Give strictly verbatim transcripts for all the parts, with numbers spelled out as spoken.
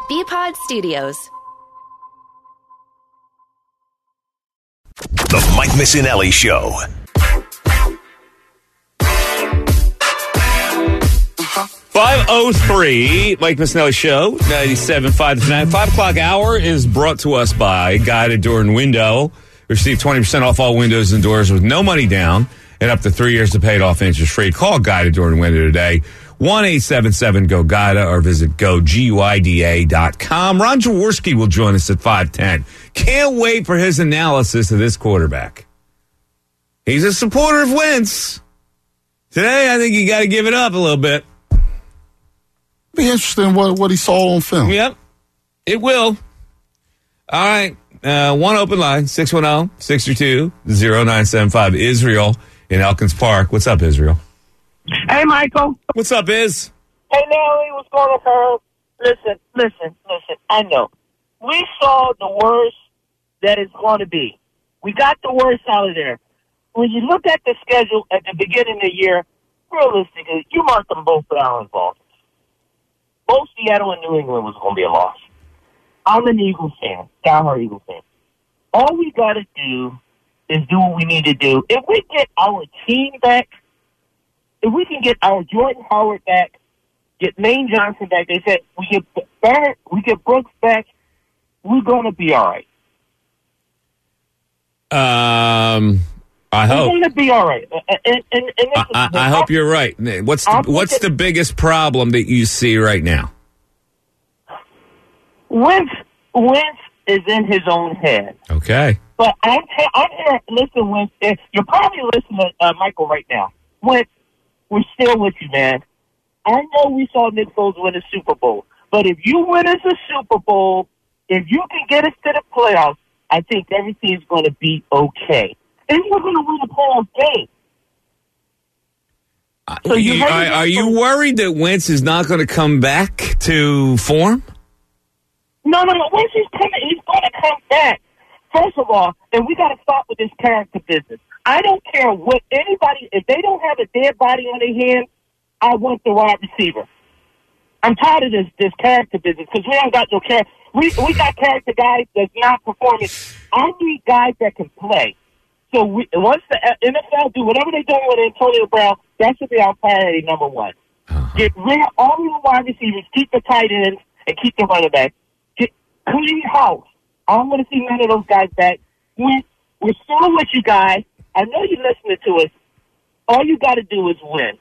B-Pod Studios. The Mike Missinelli Show. five oh three, Mike Missinelli Show, ninety-seven point five The Fanatic. five o'clock hour is brought to us by Guided Door and Window. Receive twenty percent off all windows and doors with no money down and up to three years to pay it off interest free. Call Guided Door and Window today. one eight seven seven go guida or visit go guida dot com. Ron Jaworski will join us at five ten. Can't wait for his analysis of this quarterback. He's a supporter of Wentz. Today, I think you got to give it up a little bit. Be interesting what what he saw on film. Yep, it will. All right, uh, one open line, six one zero, six two two, zero nine seven five. Israel in Elkins Park. What's up, Israel? Hey, Michael. What's up, Iz? Hey, Nelly, what's going on, Pearl? Listen, listen, listen. I know. We saw the worst that it's going to be. We got the worst out of there. When you look at the schedule at the beginning of the year, realistically, you mark them both down balls. Both Seattle and New England was going to be a loss. I'm an Eagles fan, diehard Eagles fan. All we got to do is do what we need to do. If we get our team back, if we can get our Jordan Howard back, get Lane Johnson back, they said we get Barrett, we get Brooks back, we're going to be all right. Um, I we're hope. We're going to be all right. And, and, and I, I, I hope you're right. What's the, what's the biggest problem that you see right now? Wentz, Wentz is in his own head. Okay. But I'm, t- I'm here. Listen, Wentz, you're probably listening to uh, Michael right now. Wentz, we're still with you, man. I know we saw Nick Foles win a Super Bowl, but if you win us a Super Bowl, if you can get us to the playoffs, I think everything's going to be okay. And you're going to win a playoff game. So you, are, are you worried that Wentz is not going to come back to form? No, no, no. Wentz is coming. He's going to come back. First of all, and we got to stop with this character business. I don't care what anybody, if they don't have a dead body on their hand, I want the wide receiver. I'm tired of this this character business because we don't got no character. We, we got character guys that's not performing. I need guys that can play. So we, once the N F L do whatever they're doing with Antonio Brown, that should be our priority number one. Uh-huh. Get rid of all the wide receivers, keep the tight ends, and keep the running back. Get clean house. I don't want to see none of those guys back. We, we're still with you guys. I know you're listening to us. All you got to do is win.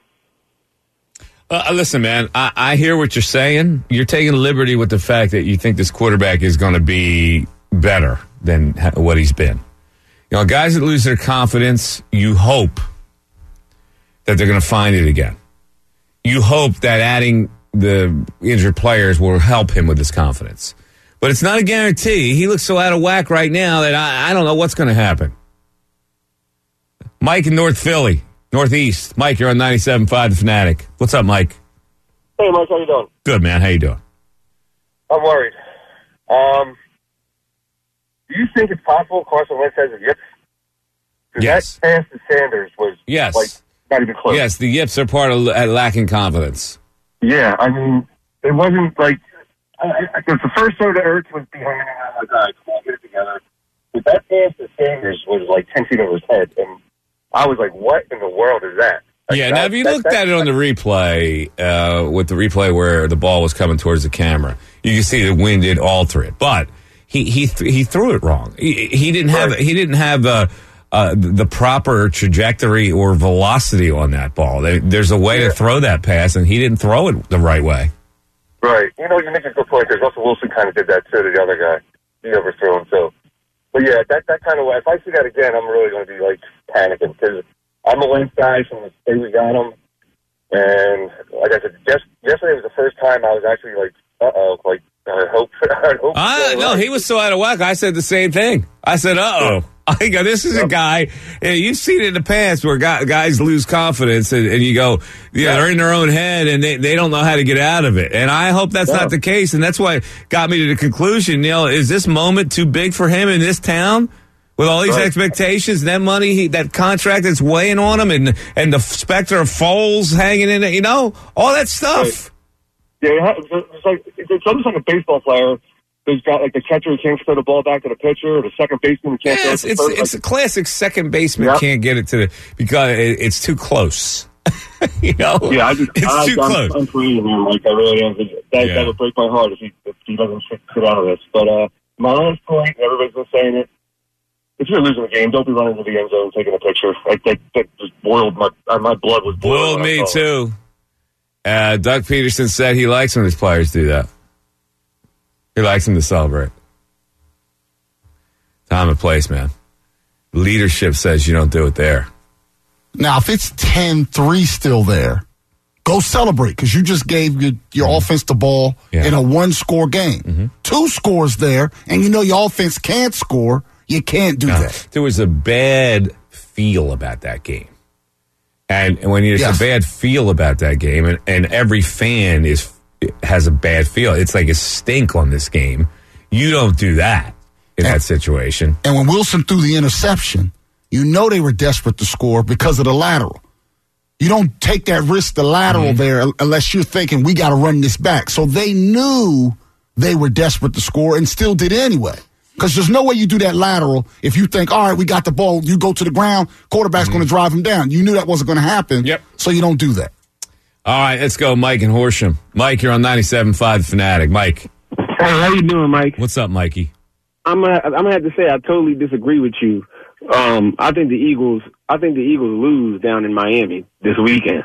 Uh, listen, man, I, I hear what you're saying. You're taking liberty with the fact that you think this quarterback is going to be better than what he's been. You know, guys that lose their confidence, you hope that they're going to find it again. You hope that adding the injured players will help him with his confidence. But it's not a guarantee. He looks so out of whack right now that I, I don't know what's going to happen. Mike in North Philly, Northeast. Mike, you're on ninety-seven point five The Fanatic. What's up, Mike? Hey, Mike, how you doing? Good, man. How you doing? I'm worried. Um, do you think it's possible Carson Wentz has a yips? Yes. That pass to Sanders was yes. like not even close. Yes, the yips are part of lacking confidence. Yeah, I mean, it wasn't like I, I, the first throw to Ertz was behind him. I'm like, all right, come on, get it together. But that pass to Sanders was like ten feet over his head, and I was like, what in the world is that? Like, yeah, that, now if you that, looked that, at it on the replay, uh, with the replay where the ball was coming towards the camera, you can see the wind did alter it. But he he th- he threw it wrong. He, he didn't have right. he didn't have uh, uh, the proper trajectory or velocity on that ball. There, there's a way yeah. to throw that pass, and he didn't throw it the right way. Right. You know, you make a good point. Because Russell Wilson kind of did that too to the other guy. He overthrew him. So, but yeah, that that kind of way. If I see that again, I'm really going to be like panicking because I'm a Wentz guy from the state we got him, and like I said, just yesterday was the first time I was actually like, uh oh, like I hope. I hope. Uh, no, he was so out of whack. I said the same thing. I said, uh oh. I go, this is a guy, and you've seen it in the past where guys lose confidence, and, and you go, yeah, yeah, they're in their own head, and they, they don't know how to get out of it. And I hope that's yeah. not the case, and that's what got me to the conclusion, you know, is this moment too big for him in this town? With all these right. expectations, that money, he, that contract that's weighing on him, and and the specter of Foles hanging in it, you know, all that stuff. Yeah, it's, it's like it's almost like a baseball player. There's got like the catcher who can't throw the ball back to the pitcher, or the second baseman who can't. Yes, throw it it's to it's, it's a classic second baseman Yep. can't get it to the because it, it's too close. you know, Yeah, I just it's I, too I'm, close. I'm for you, man. Like I really am. That, Yeah. that would break my heart if he if he doesn't sit sit out of this. But uh, my last point, everybody's been saying it. If you're losing the game, don't be running to the end zone taking a picture. Like that, that just boiled my uh, my blood was boiled. Boiled me too. Uh, Doug Peterson said he likes when his players do that. He likes them to celebrate. Time and place, man. Leadership says you don't do it there. Now, if it's ten three still there, go celebrate because you just gave your, your Mm-hmm. offense the ball Yeah. in a one-score game. Mm-hmm. Two scores there, and you know your offense can't score. You can't do No, that. there was a bad feel about that game. And, and when there's Yes. a bad feel about that game, and, and every fan is has a bad feel, it's like a stink on this game. You don't do that in that situation. And when Wilson threw the interception, you know they were desperate to score because of the lateral. You don't take that risk, the lateral Mm-hmm. there, unless you're thinking, we got to run this back. So they knew they were desperate to score and still did it anyway. Because there's no way you do that lateral if you think, all right, we got the ball, you go to the ground, quarterback's going to drive him down. You knew that wasn't going to happen, Yep. so you don't do that. All right, let's go, Mike and Horsham. Mike, you're on ninety-seven point five The Fanatic. Mike, Hey, how you doing, Mike? what's up, Mikey? I'm gonna, I'm gonna have to say I totally disagree with you. Um, I think the Eagles, I think the Eagles lose down in Miami this weekend.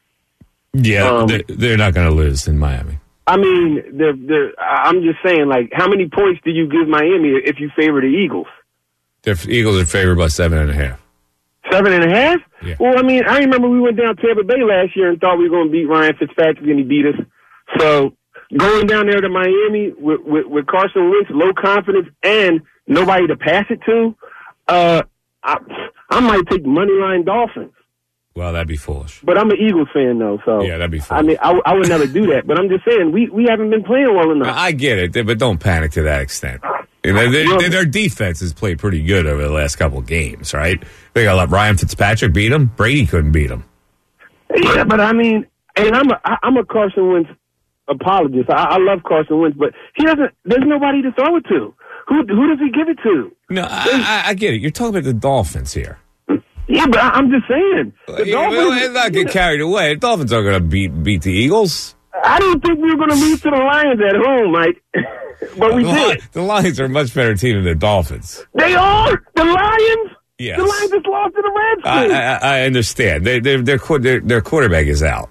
Yeah, Um, they're, they're not going to lose in Miami. I mean, they're, they're, I'm just saying, like, how many points do you give Miami if you favor the Eagles? The Eagles are favored by seven and a half. Seven and a half? Yeah. Well, I mean, I remember we went down Tampa Bay last year and thought we were going to beat Ryan Fitzpatrick, and he beat us. So going down there to Miami with, with, with Carson Wentz, low confidence, and nobody to pass it to, uh, I, I might take money line Dolphins. Well, that'd be foolish. But I'm an Eagles fan, though, so Yeah, that'd be I mean, I, I would never do that. But I'm just saying, we, we haven't been playing well enough. I get it, but don't panic to that extent. You know, they, they, their defense has played pretty good over the last couple of games, right? They got to let Ryan Fitzpatrick beat them. Brady couldn't beat them. Yeah, but I mean, and I'm a I'm a Carson Wentz apologist. I, I love Carson Wentz, but he doesn't. There's nobody to throw it to. Who who does he give it to? No, I, I, I get it. You're talking about the Dolphins here. Yeah, but I, I'm just saying. The Yeah, Dolphins, well, let's not get carried away. The Dolphins are going to beat beat the Eagles. I didn't think we were going to lose to the Lions at home, Mike, but we the, did. Li- the Lions are a much better team than the Dolphins. They are the Lions. Yes. The Lions just lost to the I, Redskins. I, I understand. They, they, their, qu- their their quarterback is out.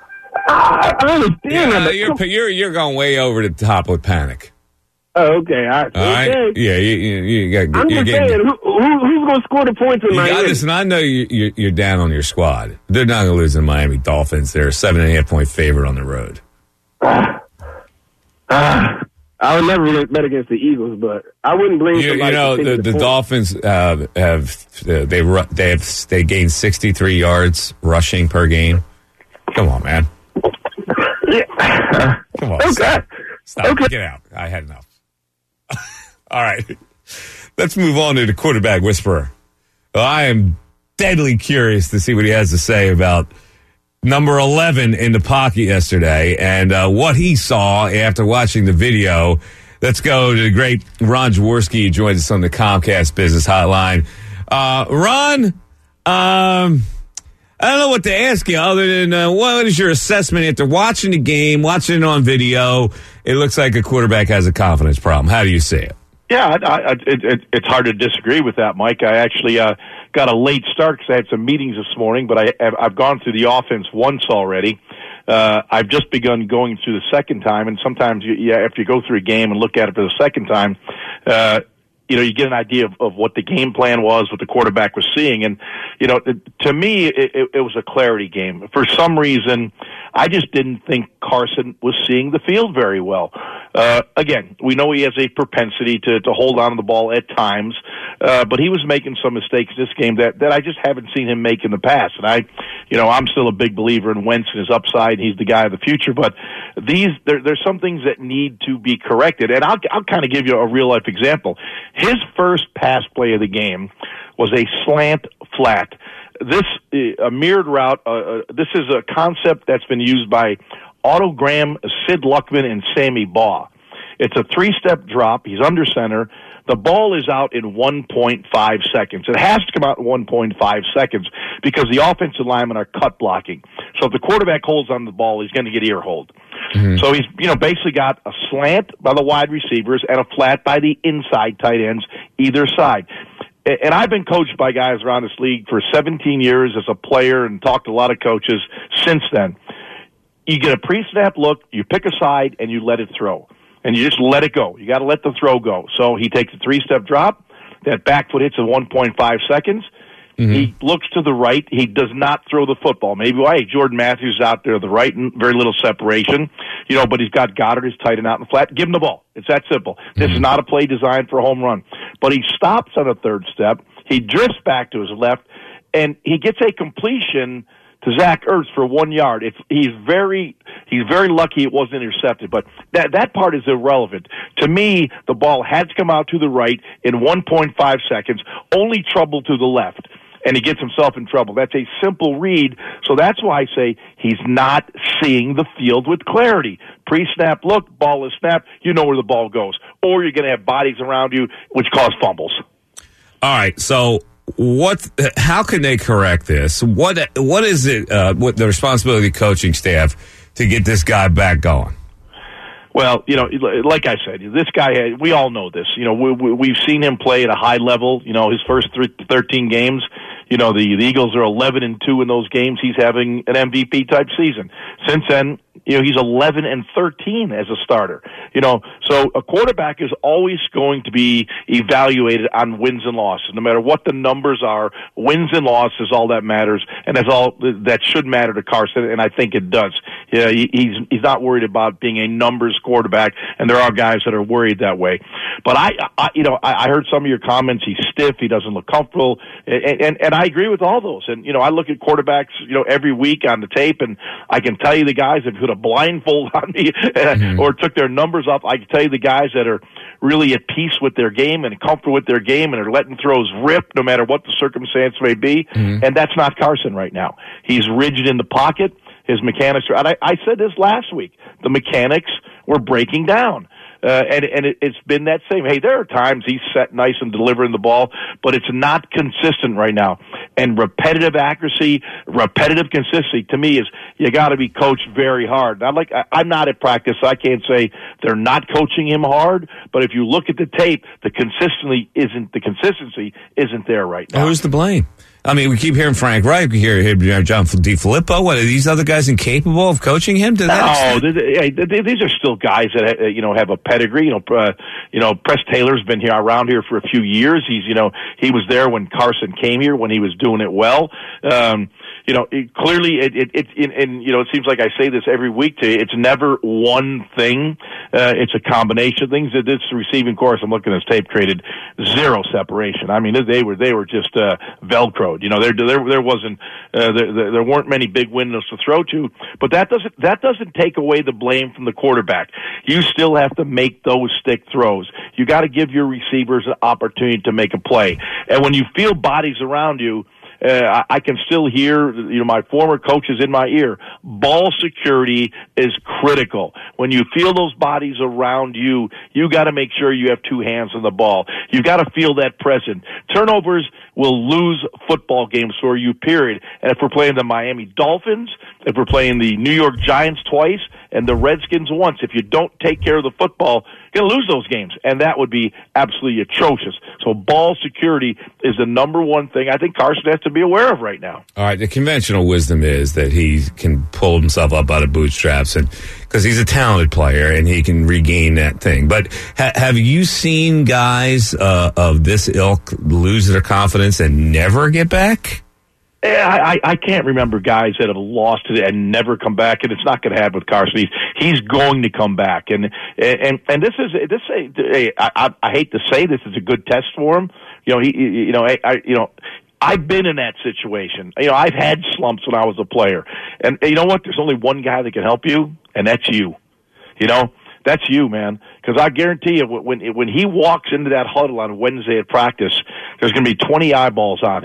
I, I understand Yeah, that. but you're come- you're you're going way over the top with panic. Oh, okay. I, All right. okay. Yeah, you, you, you got. I'm you're just getting, saying, who, who, who's going to score the points in You got, Miami? listen, I know you, you're, you're down on your squad. They're not going to lose to the Miami Dolphins. They're a seven and a half point favorite on the road. Uh, I would never bet against the Eagles, but I wouldn't blame You, you somebody. know, for the, taking the points. Dolphins uh, have uh, they ru- they have they gained sixty-three yards rushing per game. Come on, man. Yeah. Come on. Okay. Stop. Stop. Okay. Get out. I had enough. All right. Let's move on to the quarterback whisperer. Well, I am deadly curious to see what he has to say about number eleven in the pocket yesterday and uh, what he saw after watching the video. Let's go to the great Ron Jaworski. He joins us on the Comcast Business Hotline. Uh, Ron, um, I don't know what to ask you other than uh, what is your assessment after watching the game, watching it on video? It looks like a quarterback has a confidence problem. How do you see it? Yeah, I, I, it, it, it's hard to disagree with that, Mike. I actually uh, got a late start because I had some meetings this morning, but I, I've gone through the offense once already. Uh, I've just begun going through the second time, and sometimes you, yeah, after you go through a game and look at it for the second time, uh, you know, you get an idea of, of what the game plan was, what the quarterback was seeing. And, you know, to me, it, it, it was a clarity game. For some reason, I just didn't think Carson was seeing the field very well. Uh, again, we know he has a propensity to, to hold on to the ball at times, uh, but he was making some mistakes this game that, that I just haven't seen him make in the past. And I, you know, I'm still a big believer in Wentz and his upside. He's the guy of the future, but these, there, there's some things that need to be corrected. And I'll, I'll kind of give you a real life example. His first pass play of the game was a slant flat. This, a mirrored route, uh, uh, this is a concept that's been used by Otto Graham, Sid Luckman, and Sammy Baugh. It's a three-step drop. He's under center. The ball is out in one point five seconds. It has to come out in one point five seconds because the offensive linemen are cut blocking. So if the quarterback holds on the ball, he's going to get ear hold. Mm-hmm. So he's, you know, basically got a slant by the wide receivers and a flat by the inside tight ends either side. And I've been coached by guys around this league for seventeen years as a player and talked to a lot of coaches since then. You get a pre-snap look, you pick a side, and you let it throw. And you just let it go. You got to let the throw go. So he takes a three-step drop. That back foot hits in one point five seconds. Mm-hmm. He looks to the right. He does not throw the football. Maybe why hey, Jordan Matthews is out there to the right and very little separation. You know, but he's got Goddard, he's tight and out in the flat. Give him the ball. It's that simple. Mm-hmm. This is not a play designed for a home run. But he stops on a third step. He drifts back to his left, and he gets a completion to Zach Ertz for one yard. It's, he's very he's very lucky it wasn't intercepted, but that that part is irrelevant. To me, the ball had to come out to the right in one point five seconds, only trouble to the left, and he gets himself in trouble. That's a simple read, so that's why I say he's not seeing the field with clarity. Pre-snap look, ball is snapped, you know where the ball goes, or you're going to have bodies around you, which cause fumbles. All right, so what? How can they correct this? What? What is it? Uh, what the responsibility of the coaching staff to get this guy back going? Well, you know, like I said, this guy. Had, we all know this. You know, we, we, we've seen him play at a high level. You know, his first three, thirteen games. You know, the, the Eagles are eleven and two in those games. He's having an M V P type season. Since then, you know, he's eleven and thirteen as a starter. You know, so a quarterback is always going to be evaluated on wins and losses. No matter what the numbers are, wins and losses all that matters, and that's all that should matter to Carson, and I think it does. Yeah, he, he's he's not worried about being a numbers quarterback, and there are guys that are worried that way. But I, I you know, I, I heard some of your comments. He's stiff. He doesn't look comfortable, and, and and I agree with all those. And you know, I look at quarterbacks, you know, every week on the tape, and I can tell you the guys that put a blindfold on me mm-hmm. or took their numbers up. I can tell you the guys that are really at peace with their game and comfortable with their game and are letting throws rip no matter what the circumstance may be. Mm-hmm. And that's not Carson right now. He's rigid in the pocket. His mechanics are, and I, I said this last week, the mechanics were breaking down. Uh, and and it, it's been that same. Hey, there are times he's set nice and delivering the ball, but it's not consistent right now. And repetitive accuracy, repetitive consistency, to me, is you got to be coached very hard. I like. I, I'm not at practice, so I can't say they're not coaching him hard. But if you look at the tape, the consistency isn't the consistency isn't there right now. Who's to blame? I mean, we keep hearing Frank Reich, we hear John DeFilippo. What, are these other guys incapable of coaching him? To that no, they, they, these are still guys that you know have a pedigree. You know, uh, you know, Press Taylor's been here around here for a few years. He's you know he was there when Carson came here when he was doing it well. Um, you know, it, clearly, it, it, it, it, and you know, it seems like I say this every week to you. It's never one thing. Uh, it's a combination of things. This receiving course, I'm looking at this tape, created zero separation. I mean, they were they were just uh, Velcroed. You know, there there there wasn't uh, there, there weren't many big windows to throw to, but that doesn't that doesn't take away the blame from the quarterback. You still have to make those stick throws. You got to give your receivers an opportunity to make a play, and when you feel bodies around you. Uh, I, I can still hear, you know, my former coaches in my ear. Ball security is critical. When you feel those bodies around you, you got to make sure you have two hands on the ball. You got to feel that present. Turnovers will lose football games for you, period. And if we're playing the Miami Dolphins, if we're playing the New York Giants twice, and the Redskins once, if you don't take care of the football, you're going to lose those games. And that would be absolutely atrocious. So ball security is the number one thing I think Carson has to be aware of right now. All right, the conventional wisdom is that he can pull himself up out of bootstraps, and because he's a talented player and he can regain that thing. But ha- have you seen guys uh, of this ilk lose their confidence and never get back? I, I can't remember guys that have lost it and never come back, and it's not going to happen with Carson. He's, he's going to come back, and and and this is this. Hey, I, I hate to say this is a good test for him. You know, he, you know, I, I you know. I've been in that situation. You know, I've had slumps when I was a player. And you know what? There's only one guy that can help you, and that's you. You know, that's you, man. Because I guarantee you, when when he walks into that huddle on Wednesday at practice, there's going to be twenty eyeballs on him.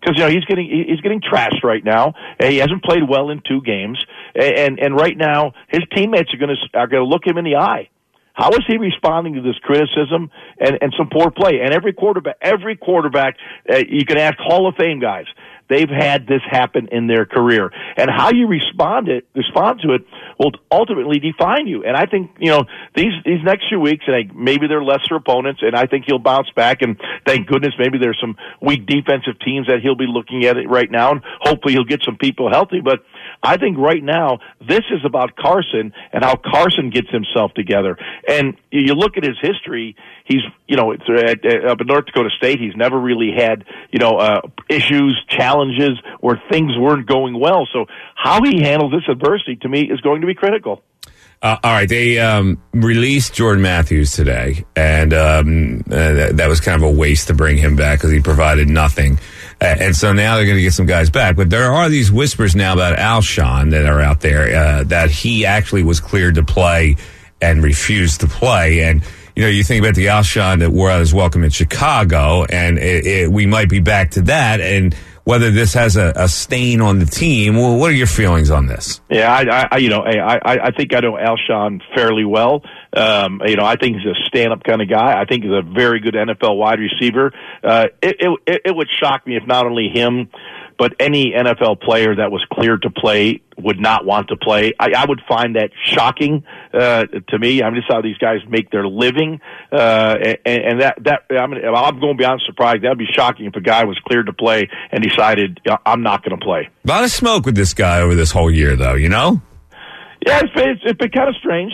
because you know he's getting he's getting trashed right now. He hasn't played well in two games, and and right now his teammates are going to are going to look him in the eye. How is he responding to this criticism and, and some poor play? And every quarterback, every quarterback, uh, you can ask Hall of Fame guys. They've had this happen in their career, and how you respond it, respond to it, will ultimately define you. And I think you know these these next few weeks, and I, maybe they're lesser opponents, and I think he'll bounce back. And thank goodness, maybe there's some weak defensive teams that he'll be looking at it right now, and hopefully he'll get some people healthy. But I think right now this is about Carson and how Carson gets himself together. And you look at his history; he's you know it's, at, at, up in North Dakota State, he's never really had you know uh, issues, challenges. Challenges where things weren't going well. So how he handles this adversity, to me, is going to be critical. Uh, all right, they um, released Jordan Matthews today, and um, uh, that was kind of a waste to bring him back because he provided nothing. Uh, and so now they're going to get some guys back. But there are these whispers now about Alshon that are out there uh, that he actually was cleared to play and refused to play. And you know, you think about the Alshon that wore out his welcome in Chicago, and it, it, we might be back to that. And whether this has a, a stain on the team, well, what are your feelings on this? Yeah, I, I you know, I, I think I know Alshon fairly well. Um, you know, I think he's a stand-up kind of guy. I think he's a very good N F L wide receiver. Uh, it, it, it would shock me if not only him, but any N F L player that was cleared to play would not want to play. I, I would find that shocking uh, to me. I mean, this is how these guys make their living, uh, and, and that that I mean, I'm going beyond surprised. That'd be shocking if a guy was cleared to play and decided I'm not going to play. A lot of smoke with this guy over this whole year, though. You know. Yeah, it's, it's, it's been kind of strange.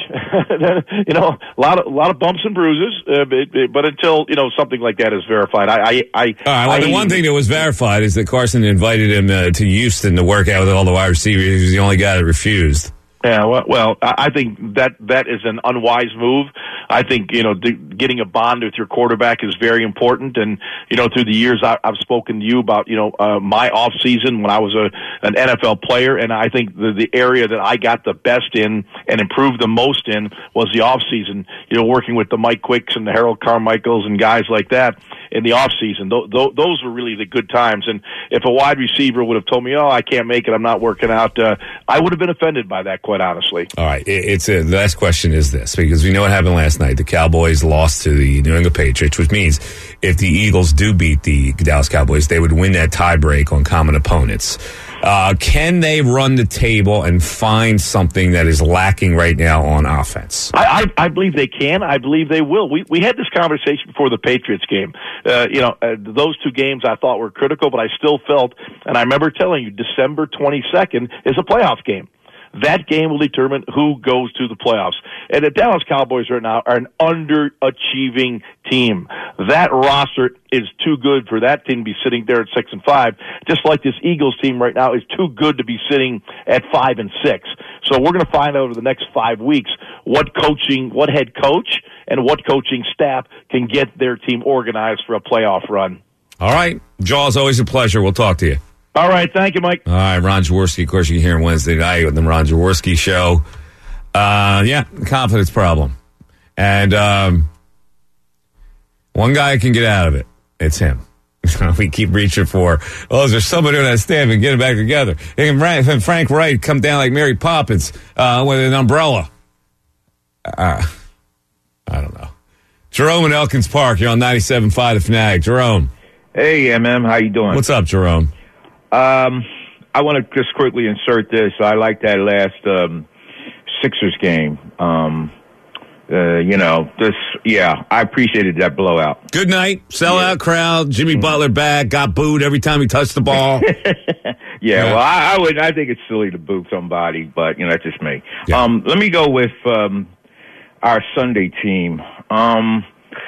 you know, a lot of a lot of bumps and bruises, uh, but, but until you know something like that is verified, I, I, I. All right. Well, I, the one thing that was verified is that Carson invited him uh, to Houston to work out with all the wide receivers. He was the only guy that refused. Yeah, well, well, I think that that is an unwise move. I think you know d- getting a bond with your quarterback is very important. And you know, through the years, I, I've spoken to you about you know uh, my off season when I was a an N F L player, and I think the the area that I got the best in and improved the most in was the off season. You know, working with the Mike Quicks and the Harold Carmichaels and guys like that in the off season. Th- th- those were really the good times. And if a wide receiver would have told me, "Oh, I can't make it, I'm not working out," uh, I would have been offended by that. Quite honestly. All right. It's a, the last question is this, because we know what happened last night. The Cowboys lost to the New England Patriots, which means if the Eagles do beat the Dallas Cowboys, they would win that tiebreak on common opponents. Uh, can they run the table and find something that is lacking right now on offense? I, I, I believe they can. I believe they will. We we had this conversation before the Patriots game. Uh, you know, uh, those two games I thought were critical, but I still felt, and I remember telling you, December twenty-second is a playoff game. That game will determine who goes to the playoffs. And the Dallas Cowboys right now are an underachieving team. That roster is too good for that team to be sitting there at six and five, just like this Eagles team right now is too good to be sitting at five and six. So we're going to find out over the next five weeks what coaching, what head coach and what coaching staff can get their team organized for a playoff run. All right. Jaws, always a pleasure. We'll talk to you. All right, thank you, Mike. All right, Ron Jaworski, of course, you can hear him Wednesday night with the Ron Jaworski Show. Uh, yeah, confidence problem. And um, one guy can get out of it. It's him. We keep reaching for, oh, is there somebody on that staff and get it back together? And Frank Wright come down like Mary Poppins uh, with an umbrella. Uh, I don't know. Jerome in Elkins Park, you're on ninety-seven point five The Fanatic. Jerome. Hey, M M, how you doing? What's up, Jerome? Um, I want to just quickly insert this. I like that last um, Sixers game. Um, uh, you know, this, yeah, I appreciated that blowout. Good night. Sellout yeah. crowd. Jimmy mm-hmm. Butler back. Got booed every time he touched the ball. yeah, yeah, well, I, I would. I think it's silly to boo somebody, but you know, that's just me. Yeah. Um, let me go with um, our Sunday team. Um,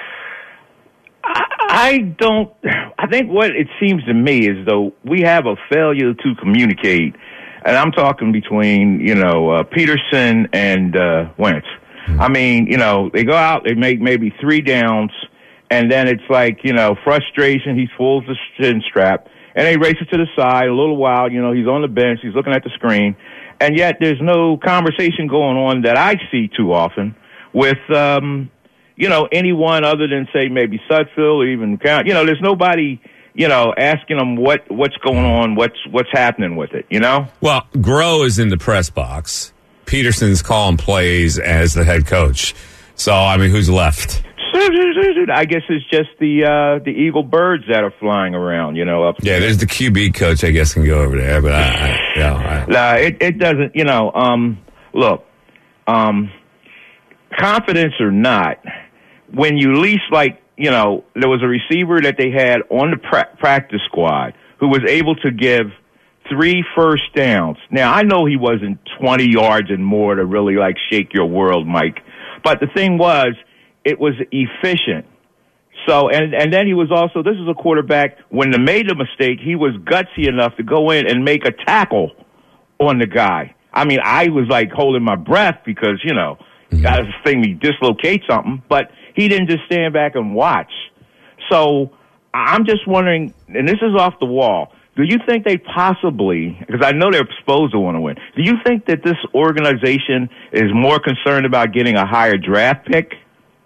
I don't, I think what it seems to me is though we have a failure to communicate, and I'm talking between, you know, uh, Peterson and uh, Wentz. Mm-hmm. I mean, you know, they go out, they make maybe three downs, and then it's like, you know, frustration, he pulls the chin strap, and they race it to the side a little while, you know, he's on the bench, he's looking at the screen, and yet there's no conversation going on that I see too often with, um, you know, anyone other than, say, maybe Sudfeld or even, you know, there's nobody you know, asking them what, what's going on, what's what's happening with it, you know? Well, Groh is in the press box. Peterson's calling plays as the head coach. So, I mean, who's left? I guess it's just the uh, the Eagle birds that are flying around, you know. Up yeah, there's the Q B coach, I guess, can go over there. But, I, I, yeah, I, nah, it, it doesn't, you know, um, look, um, confidence or not, when you least, like, you know, there was a receiver that they had on the pra- practice squad who was able to give three first downs. Now, I know he wasn't twenty yards and more to really, like, shake your world, Mike. But the thing was, it was efficient. So, and, and then he was also, this is a quarterback, when they made the mistake, he was gutsy enough to go in and make a tackle on the guy. I mean, I was like holding my breath because, you know, mm-hmm. I was thinking he dislocates something, but he didn't just stand back and watch. So I'm just wondering, and this is off the wall, do you think they possibly, because I know they're supposed to want to win, do you think that this organization is more concerned about getting a higher draft pick?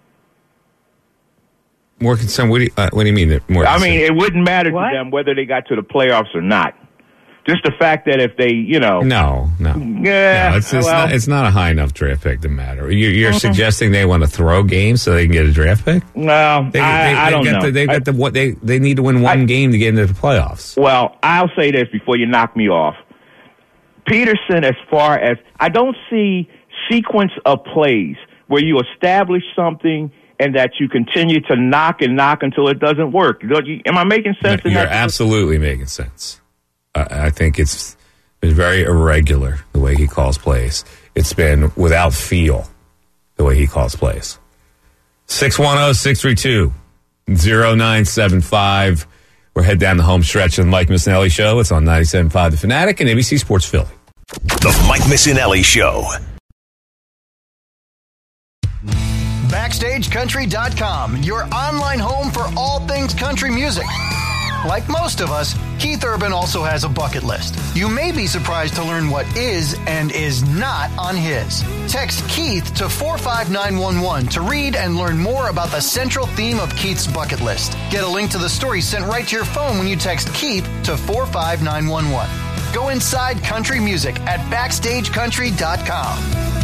More concerned? What do you, uh, what do you mean? More I concerned? mean, it wouldn't matter What? to them whether they got to the playoffs or not. Just the fact that if they, you know. No, no. Yeah, no, it's, it's, well, not, it's not a high enough draft pick to matter. You, you're uh-huh. suggesting they want to throw games so they can get a draft pick? No, They, I, they, I don't got know. The, they've I, got the what they they need to win one I, game to get into the playoffs. Well, I'll say this before you knock me off. Peterson, as far as I don't see sequence of plays where you establish something and that you continue to knock and knock until it doesn't work. Am I making sense? You're in that? absolutely making sense. I, I think it's been very irregular the way he calls plays. It's been without feel the way he calls plays. six one zero, six three two, zero nine seven five. We're head down the home stretch of the Mike Missinelli Show. It's on ninety-seven point five The Fanatic and A B C Sports Philly. The Mike Missinelli Show. Backstage Country dot com, your online home for all things country music. Like most of us, Keith Urban also has a bucket list. You may be surprised to learn what is and is not on his. Text Keith to four five nine one one to read and learn more about the central theme of Keith's bucket list. Get a link to the story sent right to your phone when you text Keith to four five nine one one. Go inside country music at Backstage Country dot com.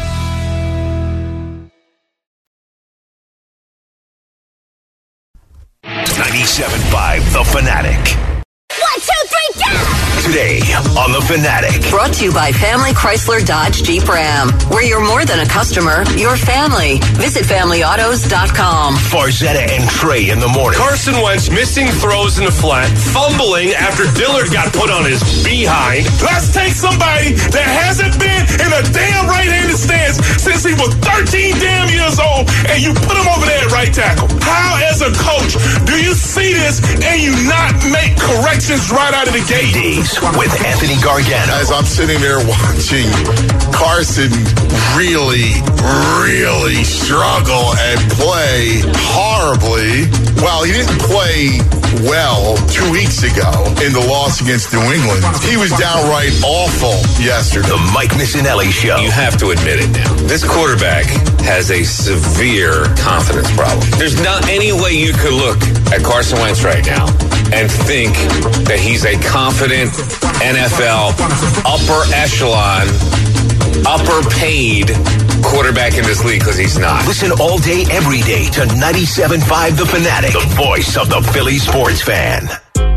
ninety-seven point five The Fanatic. One, two, three, go! Today on The Fanatic. Brought to you by Family Chrysler Dodge Jeep Ram. Where you're more than a customer, you're family. Visit family autos dot com. Farzetta and Trey in the morning. Carson Wentz missing throws in the flat, fumbling after Dillard got put on his behind. Let's take somebody that hasn't been in a damn right-handed stance since he was thirteen damn years old, and you put him over there at right tackle. How, as a coach, do you see this and you not make corrections right out of the gate? Days with Anthony Gargano. As I'm sitting there watching Carson really, really struggle and play horribly. Well, he didn't play well two weeks ago in the loss against New England. He was downright awful yesterday. The Mike Missinelli Show. You have to admit it now. This quarterback has a severe confidence problem. There's not any way you could look at Carson Wentz right now and think that he's a confident N F L upper echelon, upper paid quarterback in this league, because he's not. Listen all day, every day to ninety-seven point five The Fanatic, the voice of the Philly sports fan.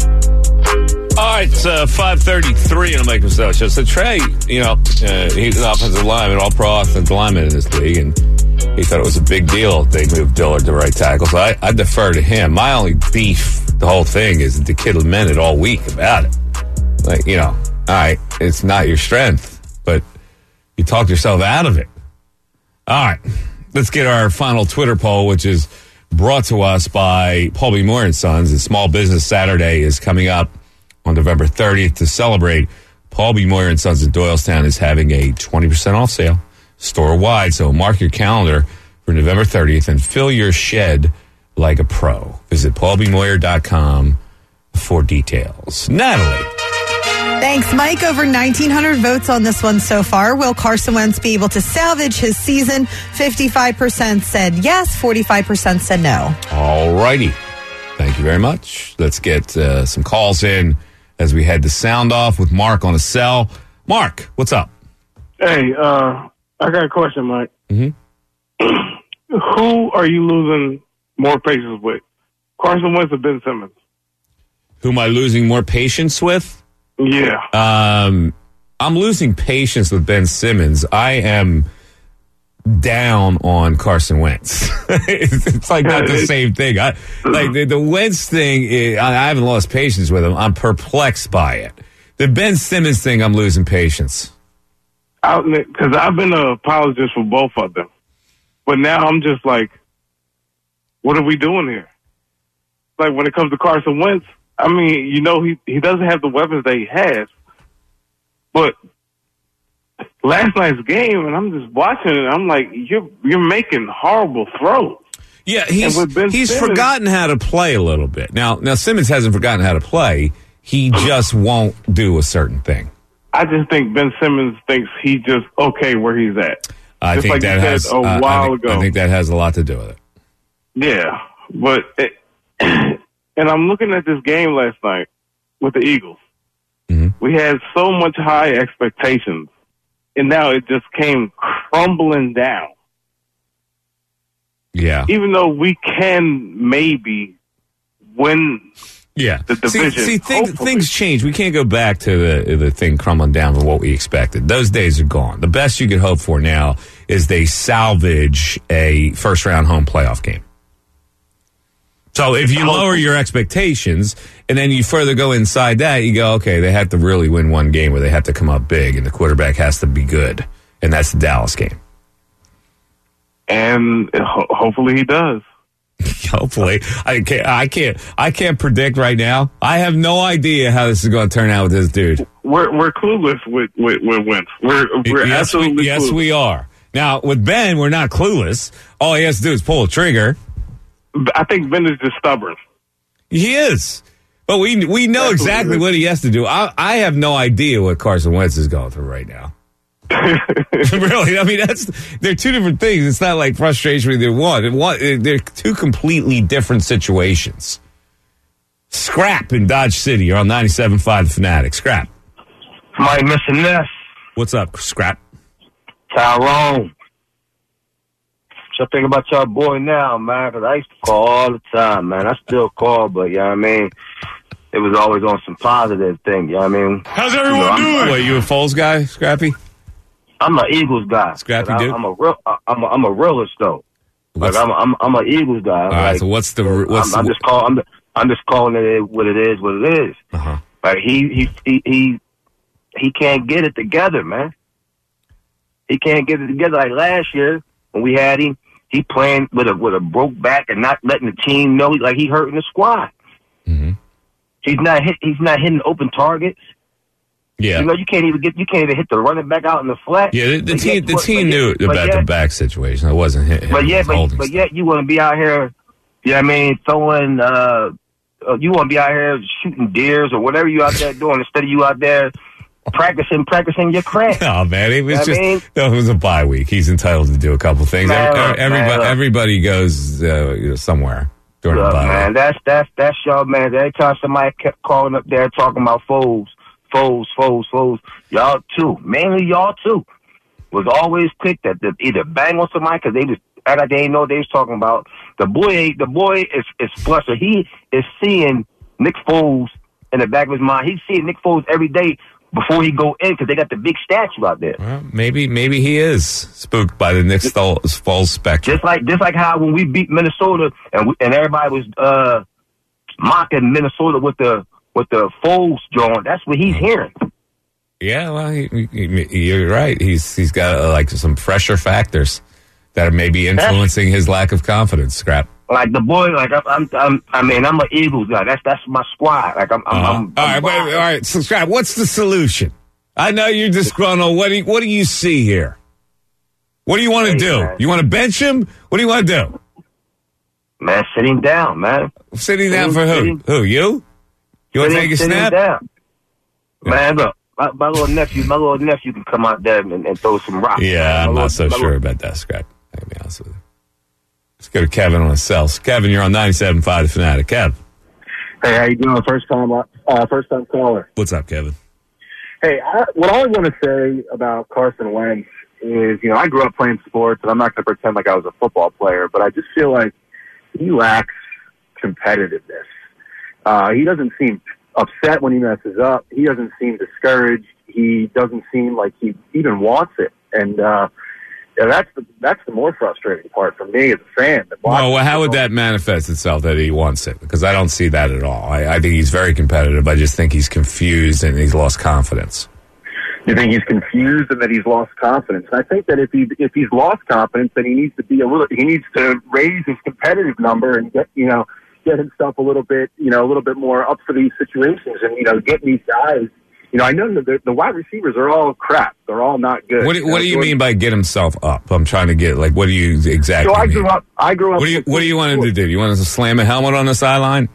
All right, it's uh, five thirty-three on the Mike Missinelli Show. So Trey, you know, uh, he's an offensive lineman, all-pro offensive lineman in this league, and he thought it was a big deal they moved Dillard to right tackle. So I, I defer to him. My only beef, the whole thing, is that the kid lamented all week about it. Like, you know, all right, it's not your strength, but you talked yourself out of it. All right, let's get our final Twitter poll, which is brought to us by Paul B. Moore and Sons. The Small Business Saturday is coming up on November thirtieth. To celebrate, Paul B. Moyer and Sons in Doylestown is having a twenty percent off sale store-wide. So mark your calendar for November thirtieth and fill your shed like a pro. Visit paul b moyer dot com for details. Natalie. Thanks, Mike. Over nineteen hundred votes on this one so far. Will Carson Wentz be able to salvage his season? fifty-five percent said yes, forty-five percent said no. All righty. Thank Thank you very much. Let's get uh, some calls in as we head the sound off with Mark on a cell. Mark, what's up? Hey, uh, I got a question, Mike. Mm-hmm. Who are you losing more patience with? Carson Wentz or Ben Simmons? Who am I losing more patience with? Yeah. Um, I'm losing patience with Ben Simmons. I am down on Carson Wentz. it's, it's like not the same thing. I, like the, the Wentz thing, is, I, I haven't lost patience with him. I'm perplexed by it. The Ben Simmons thing, I'm losing patience. Because I've been an apologist for both of them. But now I'm just like, what are we doing here? Like when it comes to Carson Wentz, I mean, you know, he, he doesn't have the weapons that he has. But last night's game, and I'm just watching it, I'm like, you're you're making horrible throws. Yeah, he's he's Simmons, forgotten how to play a little bit. Now, now Simmons hasn't forgotten how to play. He just won't do a certain thing. I just think Ben Simmons thinks he's just okay where he's at. I just think like that you has said a uh, while I think, ago. I think that has a lot to do with it. Yeah, but it, and I'm looking at this game last night with the Eagles. Mm-hmm. We had so much high expectations, and now it just came crumbling down. Yeah. Even though we can maybe win yeah. the division. See, see things, things change. We can't go back to the the thing crumbling down to what we expected. Those days are gone. The best you could hope for now is they salvage a first-round home playoff game. So if you lower your expectations and then you further go inside that, you go, okay, they have to really win one game where they have to come up big and the quarterback has to be good. And that's the Dallas game. And ho- hopefully he does. Hopefully. I can't, I can't, I can't predict right now. I have no idea how this is going to turn out with this dude. We're, we're clueless with, with, with Wentz. We're, we're yes, absolutely we, yes, clueless. we are. Now, with Ben, we're not clueless. All he has to do is pull a trigger. I think Ben is just stubborn. He is. But we we know That's exactly what, what he has to do. I, I have no idea what Carson Wentz is going through right now. Really? I mean, that's they're two different things. It's not like frustration with either one. one. They're two completely different situations. Scrap in Dodge City. You're on ninety-seven point five The Fanatic. Scrap. Mike missing this. What's up, Scrap? Tyrone. What you think about your boy now, man? Because I used to call all the time, man. I still call, but, you know what I mean? It was always on some positive thing, you know what I mean? How's everyone you know, doing? I'm, What, you a Foles guy, Scrappy? I'm an Eagles guy. Scrappy I, dude? I'm a real, I'm a, I'm a realist, though. What's like, I'm, I'm, I'm an Eagles guy. All right, like, so what's the... What's I'm, I'm the, just call, I'm, I'm just calling it what it is, what it is. Uh-huh. Like, he, he, he, he, he can't get it together, man. He can't get it together. Like last year, when we had him, he playing with a with a broke back and not letting the team know like he hurting the squad. Mm-hmm. He's not hit, he's not hitting open targets. Yeah, you know you can't even get you can't even hit the running back out in the flat. Yeah, the, the but team yet, the but, team but knew yet, about yet, the back situation. It wasn't hit. But yeah, but, but yet you want to be out here. You know what I mean? Throwing. Uh, uh, you want to be out here shooting deers or whatever you out there doing instead of you out there. Practicing, practicing your craft. Oh man, it was you know just I mean? no, it was a bye week. He's entitled to do a couple things. Man, Every, look, everybody, man, look. everybody goes uh, you know, somewhere during Look, the bye man, week. that's that's that's y'all, man. Every time somebody kept calling up there talking about foes, foes, foes, foes, y'all too, mainly y'all too, was always quick to, to either bang on somebody because they was act like they didn't know what they was talking about. The boy, the boy is is flusher. He is seeing Nick Foles in the back of his mind. He's seeing Nick Foles every day before he go in because they got the big statue out there. Well, maybe maybe he is spooked by the Nick Foles spectrum. Just like just like how when we beat Minnesota and we, and everybody was uh, mocking Minnesota with the with the Foles joint. That's what he's hearing. Yeah, well, he, he, you're right. He's he's got uh, like some fresher factors that are maybe influencing his lack of confidence. Scrap. Like the boy, like I'm, I'm, I'm I mean, I'm an Eagles guy. That's that's my squad. Like I'm, I'm, Uh-huh. I'm, all I'm right, wait, all right. So, Scrap, what's the solution? I know you're disgruntled. What do you, what do you see here? What do you want to Hey, do? man. You want to bench him? What do you want to do? Man, sitting down, man. Sitting down for Sitting- who? sitting- Who, you? You want to Sitting- take a sitting snap? down. Man, look, my, my little nephew, my little nephew can come out there and, and throw some rocks. Yeah, I'm My not so little- my sure little- about that, Scrap. I'll be honest with you. Let's go to Kevin on the cells. Kevin, you're on ninety-seven point five The Fanatic. Kev. Hey, how you doing? First time, uh, first time caller. What's up, Kevin? Hey, I, what I want to say about Carson Wentz is, you know, I grew up playing sports, and I'm not going to pretend like I was a football player, but I just feel like he lacks competitiveness. Uh, he doesn't seem upset when he messes up. He doesn't seem discouraged. He doesn't seem like he even wants it. And uh, yeah, that's the that's the more frustrating part for me as a fan. Well, well, how would that manifest itself that he wants it? Because I don't see that at all. I, I think he's very competitive. I just think he's confused and he's lost confidence. You think he's confused and that he's lost confidence? I think that if he if he's lost confidence, then he needs to be a little. He needs to raise his competitive number and get you know get himself a little bit you know a little bit more up for these situations and you know get these guys. You know, I know that the, the wide receivers are all crap. They're all not good. What, do, what do you mean by get himself up? I'm trying to get, like, what do you exactly So I grew mean? up, I grew up. What do you, what do you want him to do? You want him to slam a helmet on the sideline?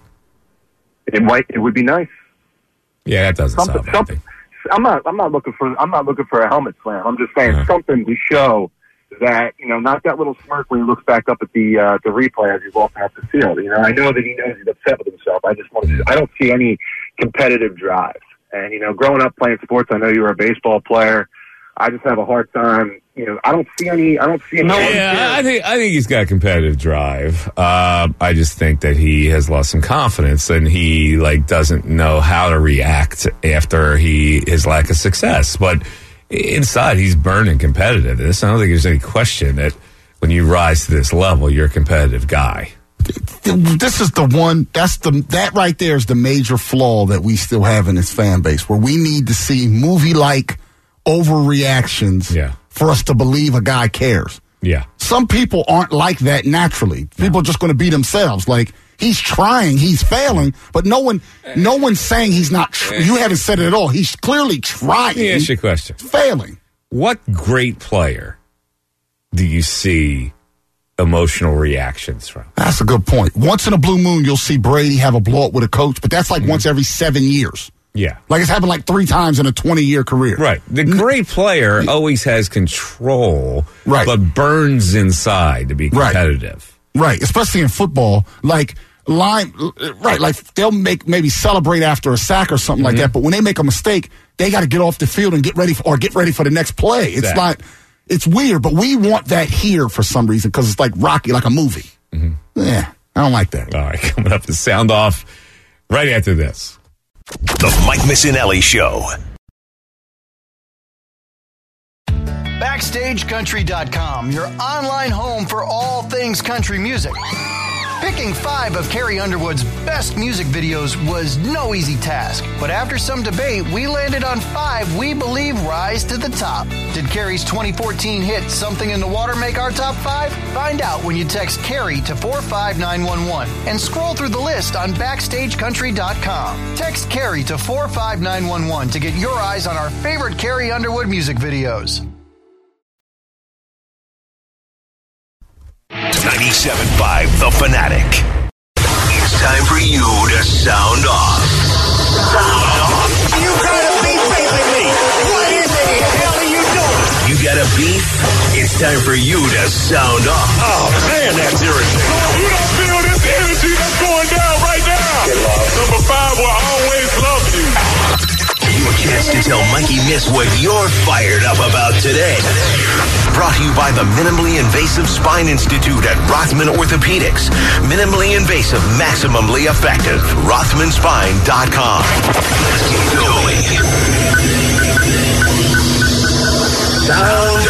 It might, it would be nice. Yeah, that doesn't Something, solve anything. I'm not, I'm not looking for, I'm not looking for a helmet slam. I'm just saying Uh-huh. something to show that, you know, not that little smirk when he looks back up at the, uh, the replay as he's walking off the field. You know, I know that he knows he's upset with himself. I just want to, I don't see any competitive drive. And, you know, growing up playing sports, I know you were a baseball player. I just have a hard time, you know, I don't see any, I don't see any. No, yeah, I think I think he's got competitive drive. Uh, I just think that he has lost some confidence and he like doesn't know how to react after he his lack of success. But inside, he's burning competitiveness. I don't think there's any question that when you rise to this level, you're a competitive guy. This is the one, that's the, that right there is the major flaw that we still have in this fan base, where we need to see movie-like overreactions yeah. for us to believe a guy cares. Yeah. Some people aren't like that naturally. People are just going to be themselves. Like, he's trying, he's failing, but no one, no one's saying he's not, tr- you haven't said it at all. He's clearly trying. Let me ask you a question. Failing. What great player do you see emotional reactions from? That's a good point. Once in a blue moon, you'll see Brady have a blow up with a coach, but that's like mm-hmm. once every seven years. Yeah. Like it's happened like three times in a twenty-year career. Right. The great player always has control, right. but burns inside to be competitive. Right. right. Especially in football. Like, line, right, like they'll make maybe celebrate after a sack or something mm-hmm. like that, but when they make a mistake, they got to get off the field and get ready for, or get ready for the next play. It's exactly. not... It's weird, but we want that here for some reason because it's like Rocky, like a movie. Mm-hmm. Yeah, I don't like that. All right, coming up, the sound off right after this. The Mike Missinelli Show. Backstage Country dot com, your online home for all things country music. Picking five of Carrie Underwood's best music videos was no easy task, but after some debate, we landed on five we believe rise to the top. Did Carrie's twenty fourteen hit Something in the Water make our top five? Find out when you text Carrie to four five nine one one and scroll through the list on Backstage Country dot com. Text Carrie to four five nine one one to get your eyes on our favorite Carrie Underwood music videos. ninety-seven point five The Fanatic. It's time for you to sound off. Sound off. You got a beef with me. What in the hell are you doing? You got a beef? It's time for you to sound off. Oh, man, that's irritating. You don't feel this energy that's going down right now. Number five will always love you. Your chance to tell Mikey Miss what you're fired up about today. Brought to you by the Minimally Invasive Spine Institute at Rothman Orthopedics. Minimally invasive, maximally effective. Rothman Spine dot com. Let's get going. Sound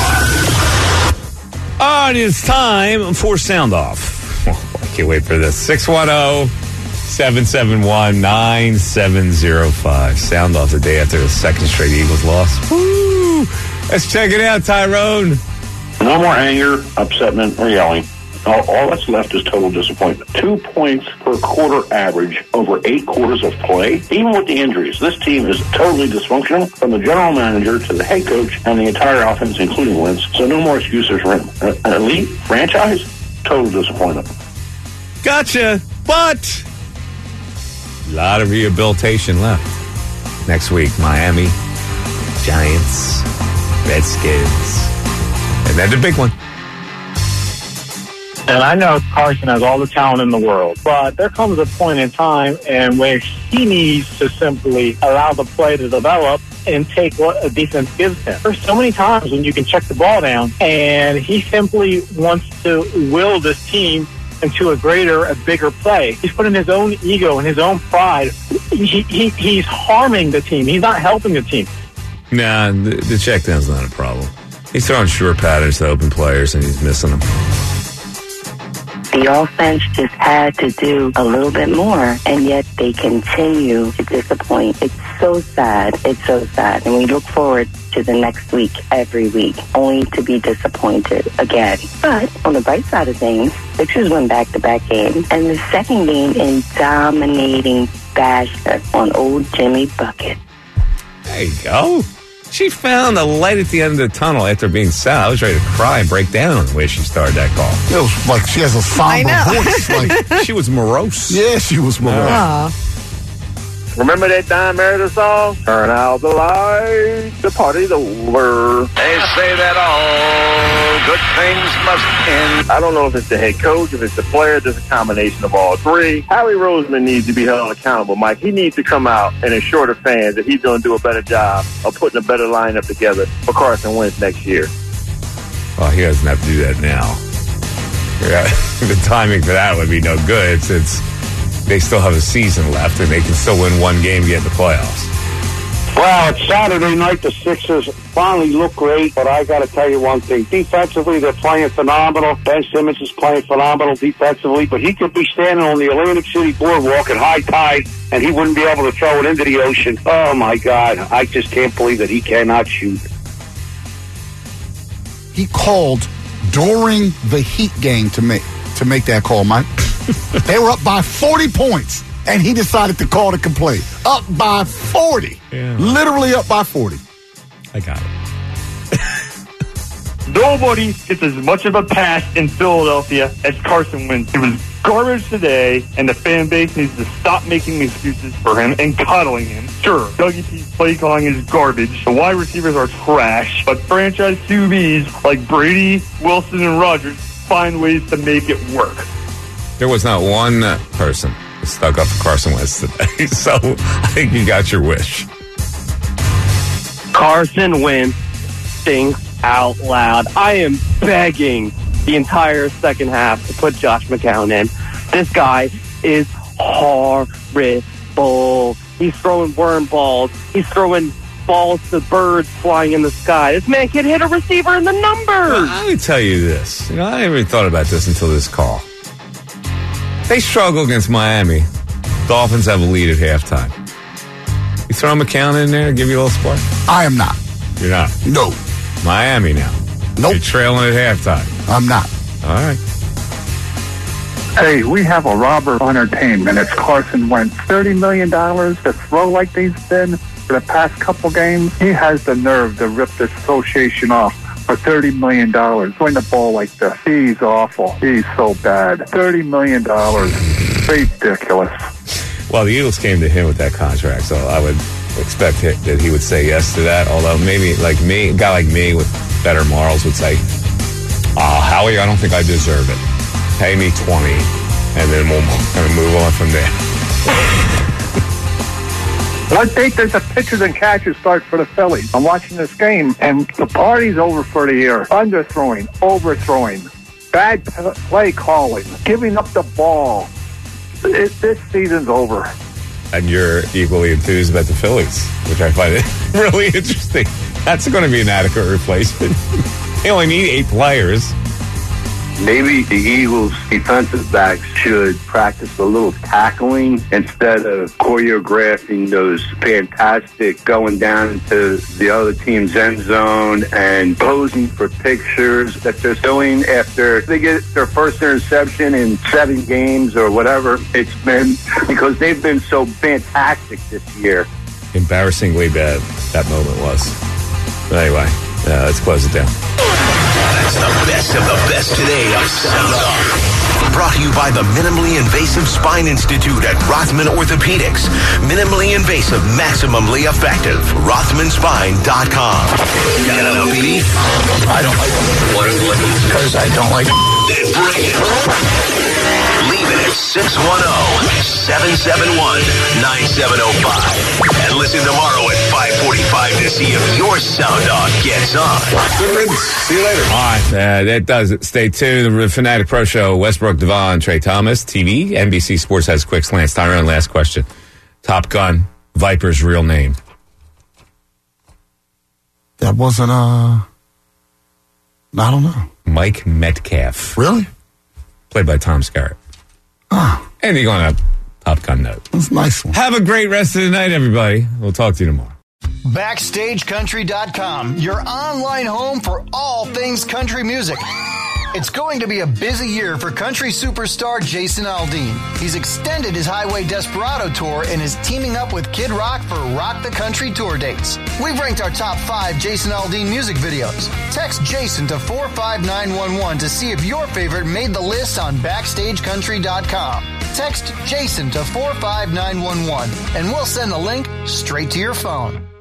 off. All right, it's time for Sound Off. I can't wait for this. six one zero, seven seven one, nine seven zero five. Sound Off the day after the second straight Eagles loss. Woo! Let's check it out, Tyrone. No more anger, upsetment, or yelling. All, all that's left is total disappointment. Two points per quarter average over eight quarters of play. Even with the injuries, this team is totally dysfunctional from the general manager to the head coach and the entire offense, including Wentz. So no more excuses for him. An elite franchise, total disappointment. Gotcha, but a lot of rehabilitation left. Next week, Miami, Giants, Redskins, and then the big one. And I know Carson has all the talent in the world, but there comes a point in time and where he needs to simply allow the play to develop and take what a defense gives him. There's so many times when you can check the ball down, and he simply wants to will this team into a greater, a bigger play. He's putting his own ego and his own pride. He, he, he's harming the team. He's not helping the team. Nah, the, the check down's not a problem. He's throwing short patterns to open players, and he's missing them. The offense just had to do a little bit more, and yet they continue to disappoint. It's so sad. It's so sad. And we look forward to the next week, every week, only to be disappointed again. But on the bright side of things, Sixers won back-to-back games, and the second game in dominating fashion on old Jimmy Bucket. There you go. She found a light at the end of the tunnel after being sad. I was ready to cry and break down the way she started that call. It was like she has a somber voice. Like she was morose. Yeah, she was morose. Uh, Remember that Don Meredith song? Turn out the lights, the party's over. They say that all good things must end. I don't know if it's the head coach, if it's the player, there's a combination of all three. Howie Roseman needs to be held accountable, Mike. He needs to come out and assure the fans that he's going to do a better job of putting a better lineup together for Carson Wentz next year. Well, he doesn't have to do that now. Yeah, the timing for that would be no good. It's, it's they still have a season left, and they can still win one game to get in the playoffs. Well, it's Saturday night. The Sixers finally look great, but I got to tell you one thing. Defensively, they're playing phenomenal. Ben Simmons is playing phenomenal defensively, but he could be standing on the Atlantic City boardwalk at high tide, and he wouldn't be able to throw it into the ocean. Oh, my God. I just can't believe that he cannot shoot. He called during the Heat game to make, to make that call, Mike. They were up by forty points, and he decided to call the complaint. Up by forty. Yeah. Literally up by forty. I got it. Nobody gets as much of a pass in Philadelphia as Carson Wentz. It was garbage today, and the fan base needs to stop making excuses for him and coddling him. Sure, Dougie P's play calling is garbage. The wide receivers are trash, but franchise Q Bs like Brady, Wilson, and Rodgers find ways to make it work. There was not one person that stuck up for Carson Wentz today, so I think you got your wish. Carson Wentz stinks out loud. I am begging the entire second half to put Josh McCown in. This guy is horrible. He's throwing worm balls. He's throwing balls to birds flying in the sky. This man can hit a receiver in the numbers. Well, I would tell you this. You know, I never thought about this until this call. They struggle against Miami. Dolphins have a lead at halftime. You throw McCown in there and give you a little spark? I am not. You're not? No. Miami now. Nope. You're trailing at halftime. I'm not. All right. Hey, we have a robber on our team, and it's Carson Wentz. thirty million dollars to throw like they've been for the past couple games. He has the nerve to rip this association off for thirty million dollars. Throwing the ball like this. He's awful. He's so bad. thirty million dollars. Ridiculous. Well, the Eagles came to him with that contract, so I would expect that he would say yes to that. Although maybe like me, a guy like me with better morals would say, oh, Howie, I don't think I deserve it. Pay me twenty, and then we'll kind of move on from there. I think there's a pitchers and catches start for the Phillies. I'm watching this game, and the party's over for the year. Underthrowing, overthrowing, bad play calling, giving up the ball. It, this season's over. And you're equally enthused about the Phillies, which I find it really interesting. That's going to be an adequate replacement. They only need eight players. Maybe the Eagles' defensive backs should practice a little tackling instead of choreographing those fantastic going down into the other team's end zone and posing for pictures that they're doing after they get their first interception in seven games or whatever it's been, because they've been so fantastic this year. Embarrassingly bad that moment was. But anyway, uh, let's close it down. That's the best of the best today of Sound Off. Brought to you by the Minimally Invasive Spine Institute at Rothman Orthopedics. Minimally invasive, maximally effective. Rothman Spine dot com. Got a beef? I don't like it. What is it? Because I don't like it. Bring it. six one zero, seven seven one, nine seven zero five. And listen tomorrow at five forty-five to see if your sound off gets on. Good riddance. See you later. All right, uh, that does it. Stay tuned. The Fanatic Pro Show, Westbrook, Devon, Trey Thomas, T V, N B C Sports has quick slants. Tyrone, last question. Top Gun, Viper's real name. That wasn't, uh, I don't know. Mike Metcalf. Really? Played by Tom Skerritt. Oh. Anything on a Top Gun note. That's a nice one. Have a great rest of the night, everybody. We'll talk to you tomorrow. Backstage Country dot com, your online home for all things country music. It's going to be a busy year for country superstar Jason Aldean. He's extended his Highway Desperado tour and is teaming up with Kid Rock for Rock the Country tour dates. We've ranked our top five Jason Aldean music videos. Text Jason to four five nine one one to see if your favorite made the list on Backstage Country dot com. Text Jason to four five nine one one and we'll send the link straight to your phone.